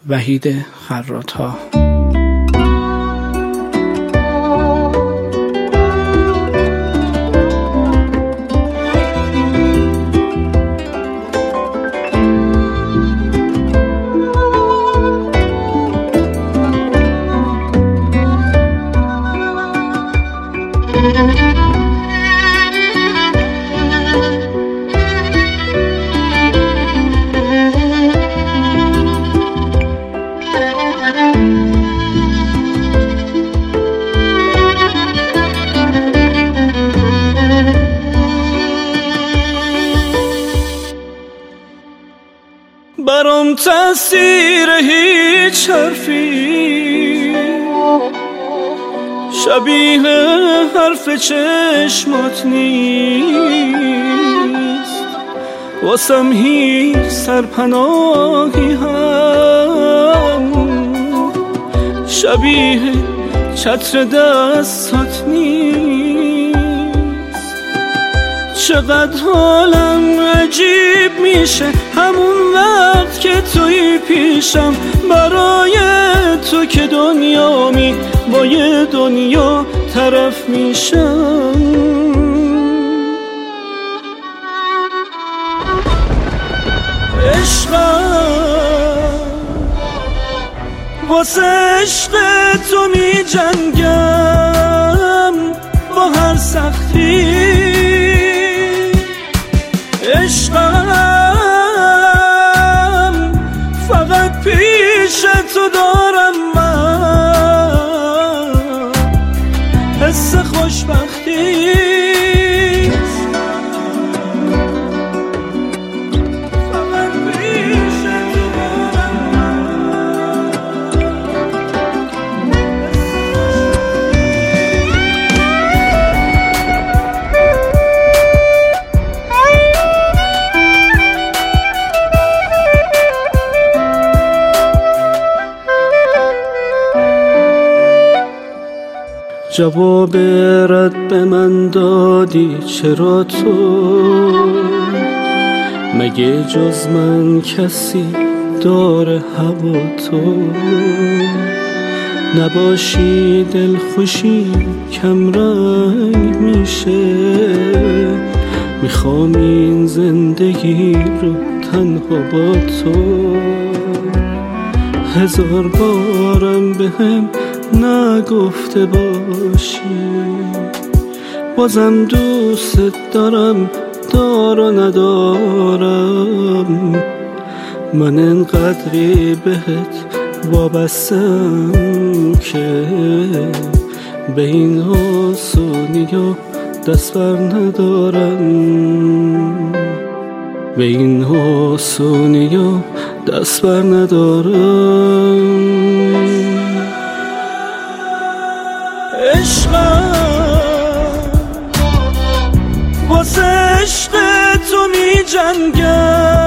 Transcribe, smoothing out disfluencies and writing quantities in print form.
وحید خراط‌ها. برام تأثیر هیچ حرفی شبیه حرف چشمات نیست، واسم هیچ سرپناهی هم شبیه چتر دستات نیست. چقدر حالم عجیب میشه همون وقت که توی پیشم، برای تو که دنیامی با یه دنیا طرف میشم. عشقم واسه عشق تو می جنگم با هر سختی. عشقم فقط پیش تو دارم من حس خوشبختی. جواب رد به من دادی چرا تو؟ مگه جز من کسی داره هوا تو؟ نباشی دلخوشی کم رنگ میشه، میخوام این زندگی رو تنها با تو. هزار بارم بهم نگفته باشی بازم دوست دارم، دار و ندارم. من انقدری بهت وابستم که به این آسونی ها دست بر ندارم، به این آسونی ها دست بر ندارم. عشقم واسه عشق تو می جنگم